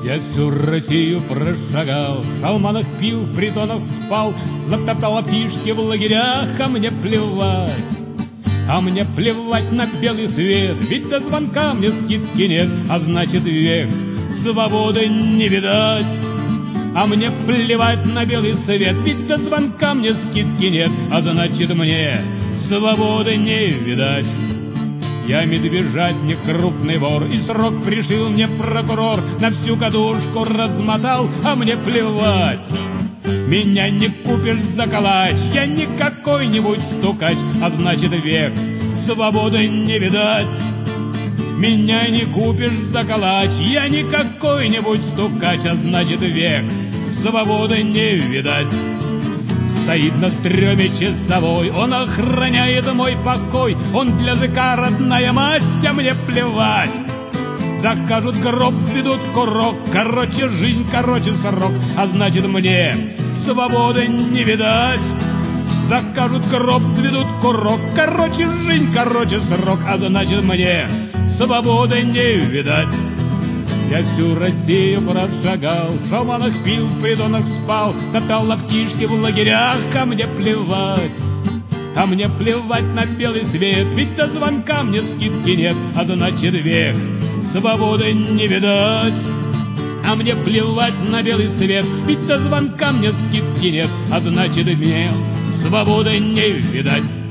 Я всю Россию прошагал, в шалманах пил, в притонах спал, затоптал птишки в лагерях, а мне плевать. А мне плевать на белый свет, ведь до звонка мне скидки нет, а значит век свободы не видать. А мне плевать на белый свет, ведь до звонка мне скидки нет, а значит мне свободы не видать. Я медвежатник, крупный вор, и срок пришил мне прокурор, на всю кадушку размотал, а мне плевать. Меня не купишь за калач, я не какой-нибудь стукач, а значит век свободы не видать. Меня не купишь за калач, я не какой-нибудь стукач, а значит век свободы не видать. Стоит на стреме часовой, он охраняет мой покой, он для языка родная мать, а мне плевать. Закажут гроб, сведут курок, короче жизнь, короче срок, а значит мне свободы не видать. Закажут гроб, сведут курок, короче жизнь, короче срок, а значит мне свободы не видать. Я всю Россию прошагал, в шалманах пил, в притонах спал, топтал птишки в лагерях, а мне плевать. А мне плевать на белый свет, ведь до звонка мне скидки нет, а значит век свободы не видать. А мне плевать на белый свет, ведь до звонка мне скидки нет, а значит мне свободы не видать.